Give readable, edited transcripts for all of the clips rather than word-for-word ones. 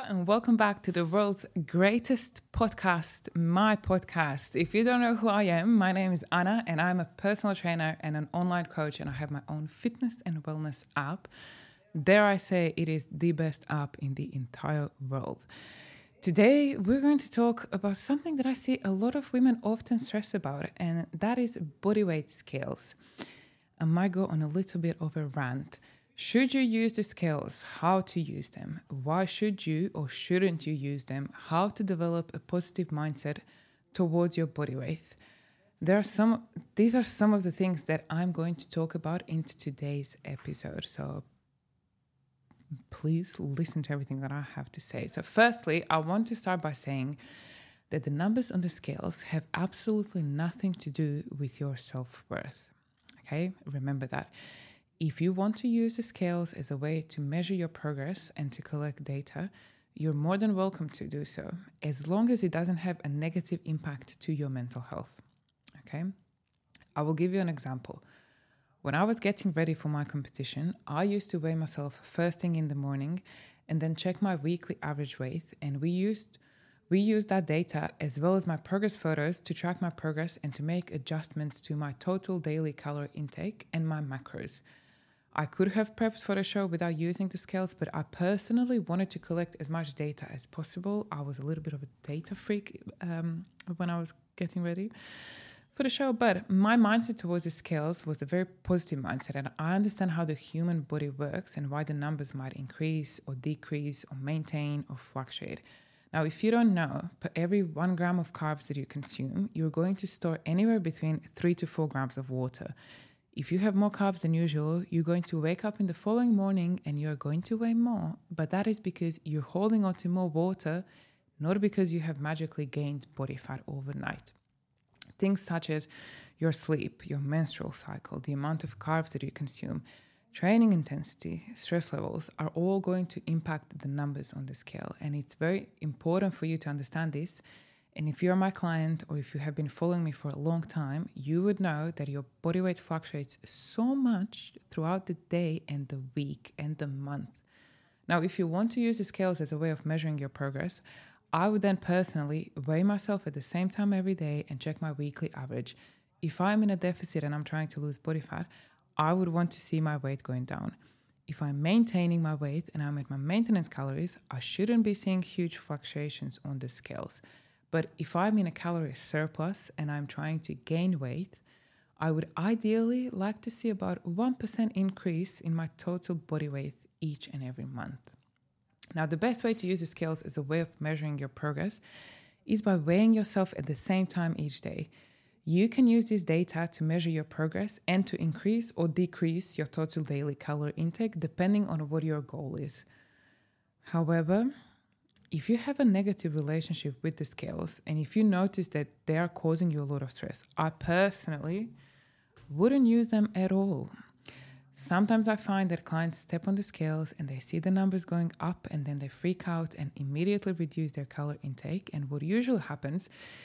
and welcome back to the world's greatest podcast, my podcast. If you don't know who I am, my name is Anna and I'm a personal trainer and an online coach, and I have my own fitness and wellness app. Dare I say it is the best app in the entire world. Today, we're going to talk about something that I see a lot of women often stress about, and that is body weight scales. I might go on a little bit of a rant. Should you use the scales? How to use them? Why should you or shouldn't you use them? How to develop a positive mindset towards your body weight? These are some of the things that I'm going to talk about in today's episode. So please listen to everything that I have to say. So firstly, I want to start by saying that the numbers on the scales have absolutely nothing to do with your self-worth. Okay, remember that. If you want to use the scales as a way to measure your progress and to collect data, you're more than welcome to do so, as long as it doesn't have a negative impact to your mental health. Okay? I will give you an example. When I was getting ready for my competition, I used to weigh myself first thing in the morning and then check my weekly average weight, and we used that data as well as my progress photos to track my progress and to make adjustments to my total daily calorie intake and my macros. I could have prepped for the show without using the scales, but I personally wanted to collect as much data as possible. I was a little bit of a data freak when I was getting ready for the show, but my mindset towards the scales was a very positive mindset, and I understand how the human body works and why the numbers might increase or decrease or maintain or fluctuate. Now, if you don't know, per every 1 gram of carbs that you consume, you're going to store anywhere between 3 to 4 grams of water. If you have more carbs than usual, you're going to wake up in the following morning and you're going to weigh more. But that is because you're holding on to more water, not because you have magically gained body fat overnight. Things such as your sleep, your menstrual cycle, the amount of carbs that you consume, training intensity, stress levels are all going to impact the numbers on the scale. And it's very important for you to understand this. And if you're my client or if you have been following me for a long time, you would know that your body weight fluctuates so much throughout the day and the week and the month. Now, if you want to use the scales as a way of measuring your progress, I would then personally weigh myself at the same time every day and check my weekly average. If I'm in a deficit and I'm trying to lose body fat, I would want to see my weight going down. If I'm maintaining my weight and I'm at my maintenance calories, I shouldn't be seeing huge fluctuations on the scales. But if I'm in a calorie surplus and I'm trying to gain weight, I would ideally like to see about 1% increase in my total body weight each and every month. Now, the best way to use the scales as a way of measuring your progress is by weighing yourself at the same time each day. You can use this data to measure your progress and to increase or decrease your total daily calorie intake depending on what your goal is. However, if you have a negative relationship with the scales and if you notice that they are causing you a lot of stress, I personally wouldn't use them at all. Sometimes I find that clients step on the scales and they see the numbers going up and then they freak out and immediately reduce their calorie intake. And what usually happens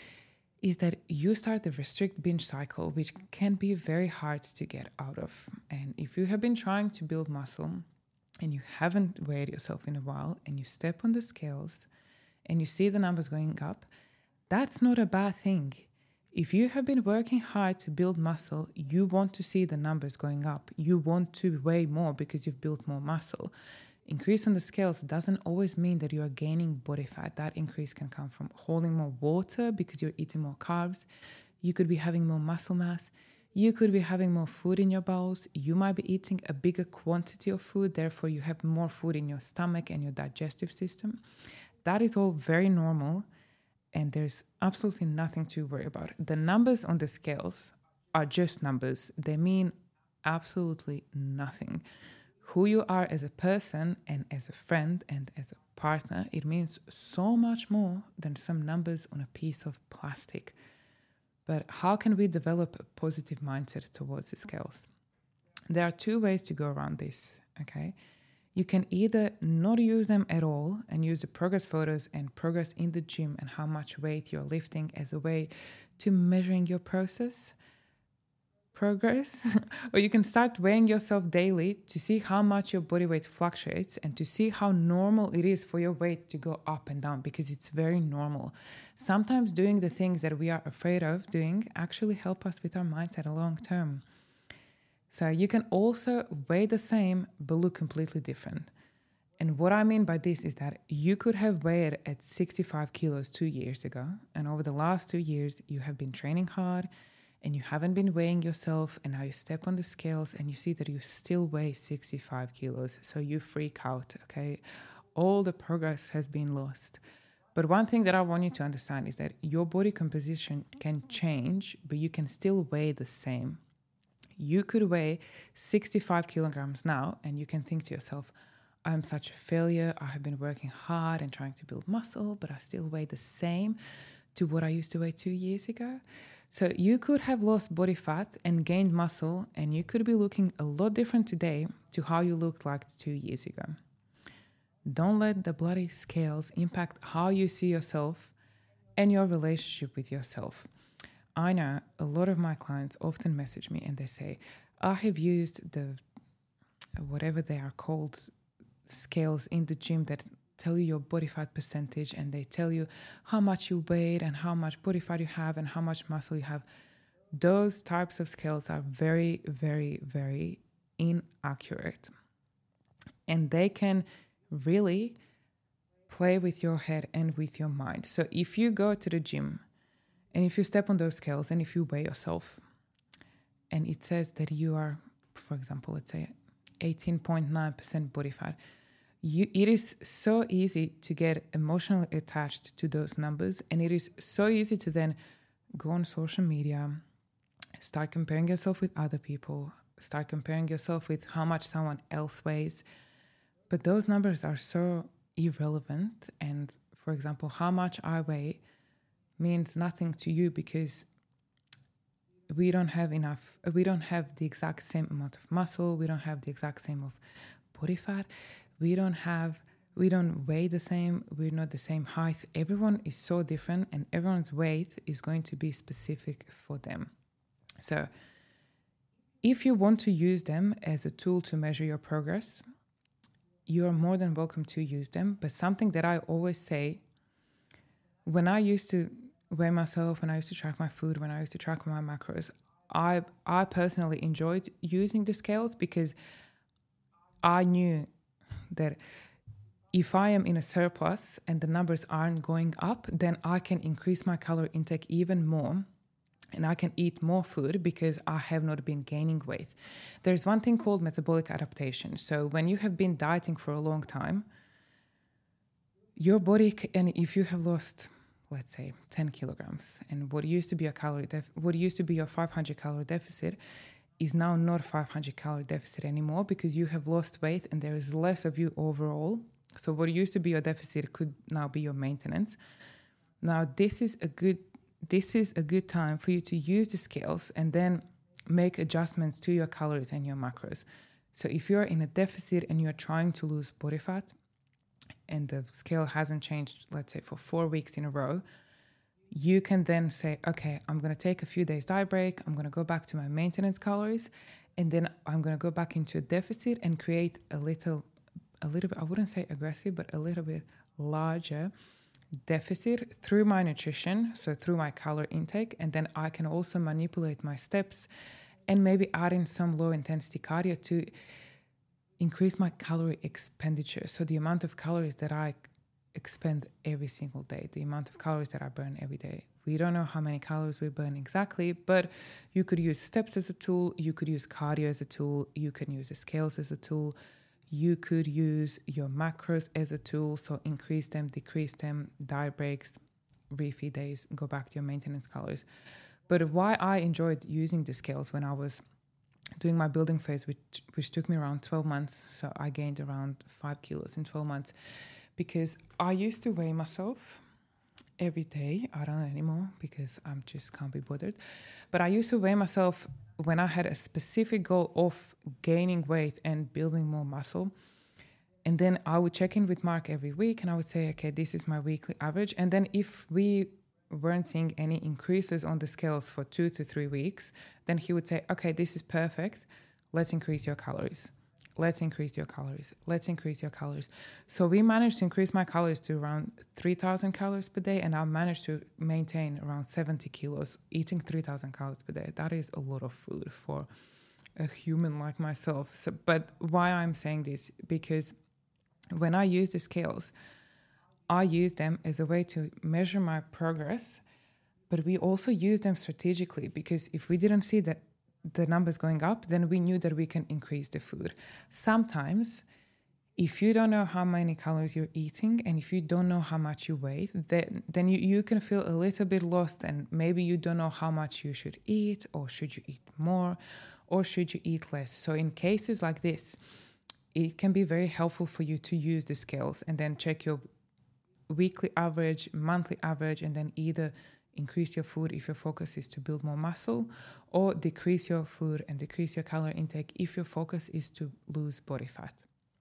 is that you start the restrict binge cycle, which can be very hard to get out of. And if you have been trying to build muscle and you haven't weighed yourself in a while and you step on the scales and you see the numbers going up, that's not a bad thing. If you have been working hard to build muscle, you want to see the numbers going up. You want to weigh more because you've built more muscle. Increase on the scales doesn't always mean that you are gaining body fat. That increase can come from holding more water because you're eating more carbs. You could be having more muscle mass. You could be having more food in your bowels. You might be eating a bigger quantity of food. Therefore, you have more food in your stomach and your digestive system. That is all very normal. And there's absolutely nothing to worry about. The numbers on the scales are just numbers. They mean absolutely nothing. Who you are as a person and as a friend and as a partner, it means so much more than some numbers on a piece of plastic. But how can we develop a positive mindset towards the scales? There are 2 ways to go around this, okay? You can either not use them at all and use the progress photos and progress in the gym and how much weight you're lifting as a way to measuring your process. progress, or you can start weighing yourself daily to see how much your body weight fluctuates and to see how normal it is for your weight to go up and down, because it's very normal. Sometimes doing the things that we are afraid of doing actually help us with our mindset long term. So you can also weigh the same but look completely different. And what I mean by this is that you could have weighed at 65 kilos 2 years ago, and over the last 2 years, you have been training hard and you haven't been weighing yourself, and now you step on the scales and you see that you still weigh 65 kilos. So you freak out, okay? All the progress has been lost. But one thing that I want you to understand is that your body composition can change, but you can still weigh the same. You could weigh 65 kilograms now, and you can think to yourself, I'm such a failure. I have been working hard and trying to build muscle, but I still weigh the same to what I used to weigh 2 years ago. So you could have lost body fat and gained muscle, and you could be looking a lot different today to how you looked like 2 years ago. Don't let the bloody scales impact how you see yourself and your relationship with yourself. I know a lot of my clients often message me and they say, I have used the, whatever they are called, scales in the gym that tell you your body fat percentage, and they tell you how much you weigh and how much body fat you have and how much muscle you have. Those types of scales are very, very, very inaccurate. And they can really play with your head and with your mind. So if you go to the gym and if you step on those scales and if you weigh yourself and it says that you are, for example, let's say 18.9% body fat, it is so easy to get emotionally attached to those numbers, and it is so easy to then go on social media, start comparing yourself with other people, start comparing yourself with how much someone else weighs. But those numbers are so irrelevant, and for example, how much I weigh means nothing to you because we don't have the exact same amount of muscle, we don't have the exact same of body fat. We don't weigh the same, we're not the same height. Everyone is so different, and everyone's weight is going to be specific for them. So if you want to use them as a tool to measure your progress, you are more than welcome to use them. But something that I always say, when I used to weigh myself, when I used to track my food, when I used to track my macros, I personally enjoyed using the scales because I knew that if I am in a surplus and the numbers aren't going up, then I can increase my calorie intake even more and I can eat more food because I have not been gaining weight. There's one thing called metabolic adaptation. So when you have been dieting for a long time, your body, and if you have lost, let's say, 10 kilograms, and what used to be what used to be your 500 calorie deficit is now not a 500 calorie deficit anymore because you have lost weight and there is less of you overall. So what used to be your deficit could now be your maintenance. Now this is a good time for you to use the scales and then make adjustments to your calories and your macros. So if you're in a deficit and you're trying to lose body fat and the scale hasn't changed, let's say for 4 weeks in a row, you can then say, okay, I'm going to take a few days diet break. I'm going to go back to my maintenance calories. And then I'm going to go back into a deficit and create a little bit, I wouldn't say aggressive, but a little bit larger deficit through my nutrition. So through my calorie intake. And then I can also manipulate my steps and maybe add in some low intensity cardio to increase my calorie expenditure. So the amount of calories that I expend every single day, the amount of calories that I burn every day. We don't know how many calories we burn exactly, but you could use steps as a tool, you could use cardio as a tool, you can use the scales as a tool, you could use your macros as a tool, so increase them, decrease them, diet breaks, refeed days, go back to your maintenance calories. But why I enjoyed using the scales when I was doing my building phase, which took me around 12 months, so I gained around 5 kilos in 12 months, because I used to weigh myself every day. I don't anymore because I just can't be bothered. But I used to weigh myself when I had a specific goal of gaining weight and building more muscle. And then I would check in with Mark every week and I would say, okay, this is my weekly average. And then if we weren't seeing any increases on the scales for 2 to 3 weeks, then he would say, okay, this is perfect. Let's increase your calories. Let's increase your calories. Let's increase your calories. So we managed to increase my calories to around 3,000 calories per day, and I managed to maintain around 70 kilos, eating 3,000 calories per day. That is a lot of food for a human like myself. So, but why I'm saying this? Because when I use the scales, I use them as a way to measure my progress, but we also use them strategically, because if we didn't see that the numbers going up, then we knew that we can increase the food. Sometimes, if you don't know how many calories you're eating and if you don't know how much you weigh, then you can feel a little bit lost, and maybe you don't know how much you should eat, or should you eat more, or should you eat less. So in cases like this, it can be very helpful for you to use the scales and then check your weekly average, monthly average, and then either increase your food if your focus is to build more muscle, or decrease your food and decrease your calorie intake if your focus is to lose body fat.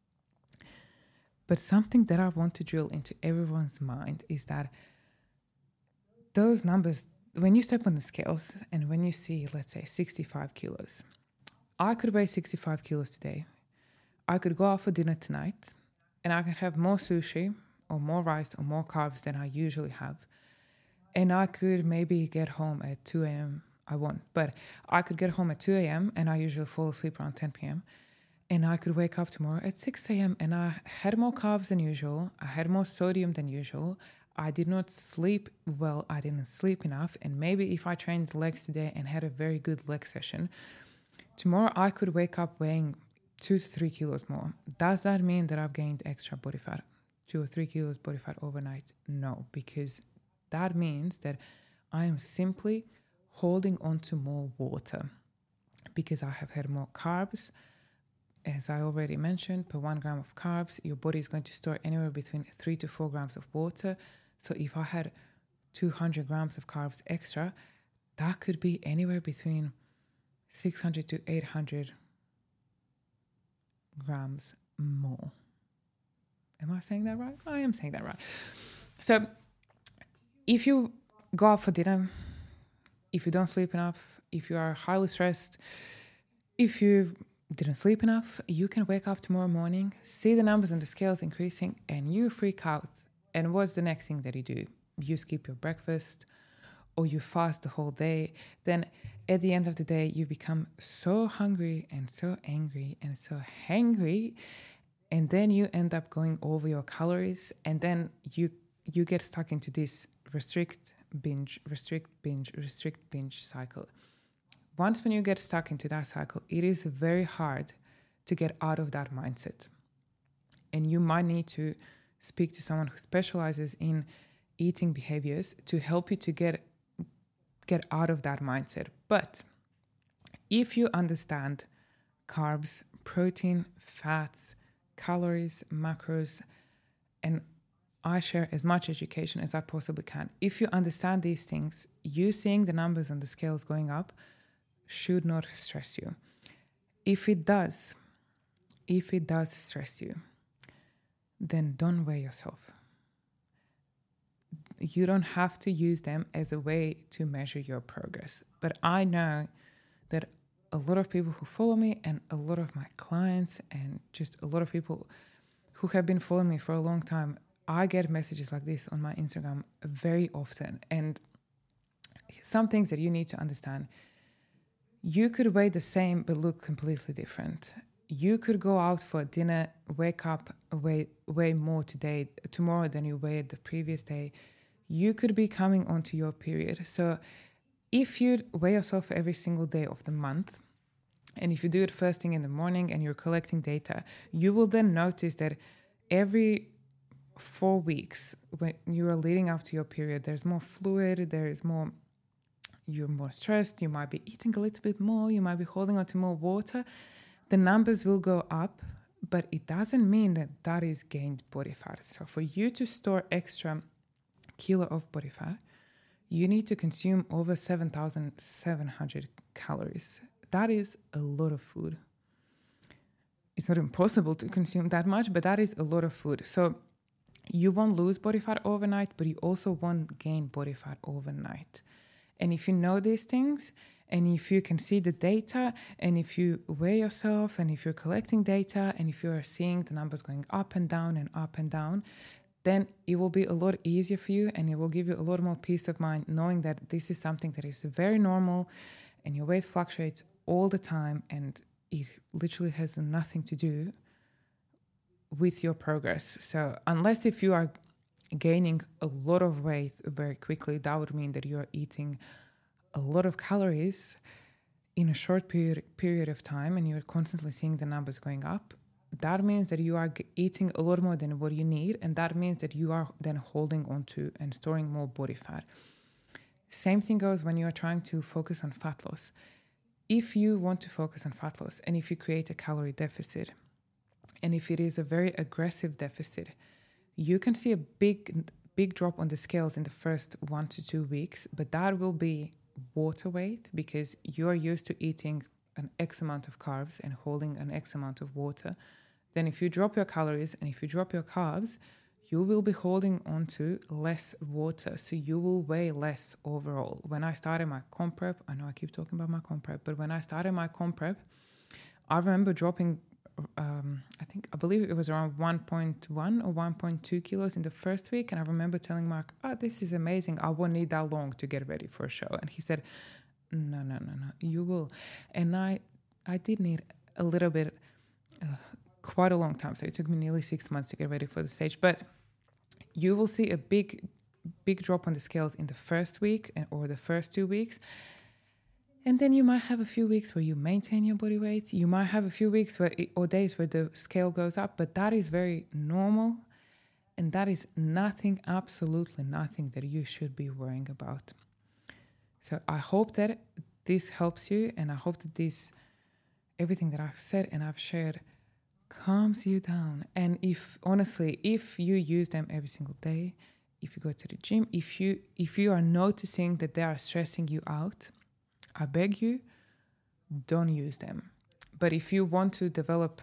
But something that I want to drill into everyone's mind is that those numbers, when you step on the scales and when you see, let's say, 65 kilos, I could weigh 65 kilos today. I could go out for dinner tonight and I could have more sushi or more rice or more carbs than I usually have. And I could maybe get home at 2 a.m. I won't, but I could get home at 2 a.m. and I usually fall asleep around 10 p.m. And I could wake up tomorrow at 6 a.m. and I had more carbs than usual. I had more sodium than usual. I did not sleep well. I didn't sleep enough. And maybe if I trained the legs today and had a very good leg session, tomorrow I could wake up weighing 2 to 3 kilos more. Does that mean that I've gained extra body fat, 2 or 3 kilos body fat overnight? No, because that means that I am simply holding on to more water because I have had more carbs. As I already mentioned, per 1 gram of carbs, your body is going to store anywhere between 3 to 4 grams of water. So if I had 200 grams of carbs extra, that could be anywhere between 600 to 800 grams more. Am I saying that right? I am saying that right. So if you go out for dinner, if you don't sleep enough, if you are highly stressed, if you didn't sleep enough, you can wake up tomorrow morning, see the numbers on the scales increasing, and you freak out. And what's the next thing that you do? You skip your breakfast, or you fast the whole day. Then at the end of the day, you become so hungry and so angry and so hangry, and then you end up going over your calories, and then you get stuck into this restrict, binge cycle. Once when you get stuck into that cycle, it is very hard to get out of that mindset. And you might need to speak to someone who specializes in eating behaviors to help you to get out of that mindset. But if you understand carbs, protein, fats, calories, macros, and I share as much education as I possibly can. If you understand these things, you seeing the numbers on the scales going up should not stress you. If it does stress you, then don't weigh yourself. You don't have to use them as a way to measure your progress. But I know that a lot of people who follow me and a lot of my clients and just a lot of people who have been following me for a long time, I get messages like this on my Instagram very often. And some things that you need to understand. You could weigh the same but look completely different. You could go out for dinner, wake up, weigh more tomorrow than you weighed the previous day. You could be coming onto your period. So if you weigh yourself every single day of the month, and if you do it first thing in the morning and you're collecting data, you will then notice that every 4 weeks when you are leading up to your period, there's more fluid, you're more stressed, you might be eating a little bit more, you might be holding on to more water. The numbers will go up, but it doesn't mean that is gained body fat. So for you to store extra kilo of body fat, you need to consume over 7,700 calories. That is a lot of food. It's not impossible to consume that much, but that is a lot of food. So You won't lose body fat overnight, but you also won't gain body fat overnight. And if you know these things, and if you can see the data, and if you weigh yourself, and if you're collecting data, and if you're seeing the numbers going up and down, then it will be a lot easier for you, and it will give you a lot more peace of mind knowing that this is something that is very normal, and your weight fluctuates all the time, and it literally has nothing to do with your progress. So unless if you are gaining a lot of weight very quickly, that would mean that you are eating a lot of calories in a short period of time, and you're constantly seeing the numbers going up. That means that you are eating a lot more than what you need, and that means that you are then holding on to and storing more body fat. Same thing goes when you are trying to focus on fat loss. If you want to focus on fat loss, and if you create a calorie deficit, and if it is a very aggressive deficit, you can see a big drop on the scales in the first 1 to 2 weeks, but that will be water weight because you are used to eating an X amount of carbs and holding an X amount of water. Then if you drop your calories and if you drop your carbs, you will be holding on to less water. So you will weigh less overall. When I started my comp prep, I know I keep talking about my comp prep, but when I started my comp prep, I remember dropping I believe it was around 1.1 or 1.2 kilos in the first week. And I remember telling Mark, this is amazing. I won't need that long to get ready for a show. And he said, no, you will. And I did need a little bit, quite a long time. So it took me nearly 6 months to get ready for the stage. But you will see a big drop on the scales in the first week or the first 2 weeks. And then you might have a few weeks where you maintain your body weight. You might have a few weeks or days where the scale goes up, but that is very normal. And that is nothing, absolutely nothing that you should be worrying about. So I hope that this helps you. And I hope that everything that I've said and I've shared calms you down. And if you use them every single day, if you go to the gym, if you are noticing that they are stressing you out, I beg you, don't use them. But if you want to develop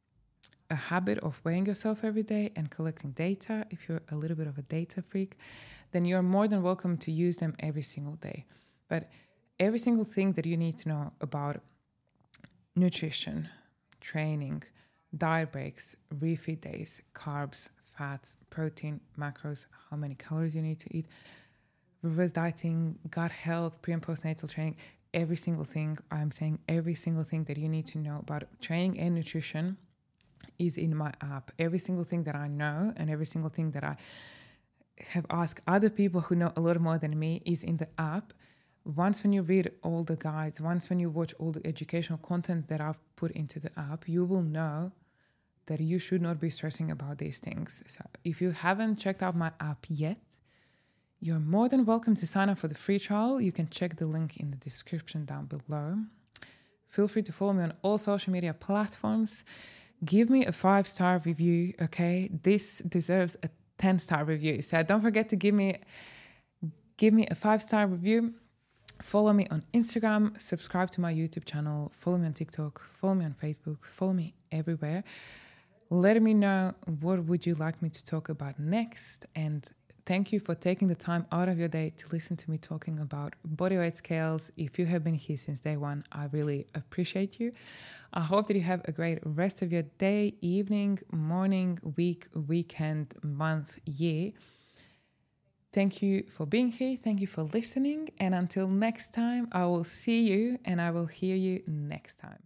a habit of weighing yourself every day and collecting data, if you're a little bit of a data freak, then you're more than welcome to use them every single day. But every single thing that you need to know about nutrition, training, diet breaks, refeed days, carbs, fats, protein, macros, how many calories you need to eat, reverse dieting, gut health, pre and postnatal training, every single thing that you need to know about training and nutrition is in my app. Every single thing that I know and every single thing that I have asked other people who know a lot more than me is in the app. Once when you read all the guides, once when you watch all the educational content that I've put into the app, you will know that you should not be stressing about these things. So if you haven't checked out my app yet, you're more than welcome to sign up for the free trial. You can check the link in the description down below. Feel free to follow me on all social media platforms. Give me a 5-star review, okay? This deserves a 10-star review. So don't forget to give me a 5-star review. Follow me on Instagram, subscribe to my YouTube channel, follow me on TikTok, follow me on Facebook, follow me everywhere. Let me know what would you like me to talk about next, and thank you for taking the time out of your day to listen to me talking about body weight scales. If you have been here since day one, I really appreciate you. I hope that you have a great rest of your day, evening, morning, week, weekend, month, year. Thank you for being here. Thank you for listening. And until next time, I will see you and I will hear you next time.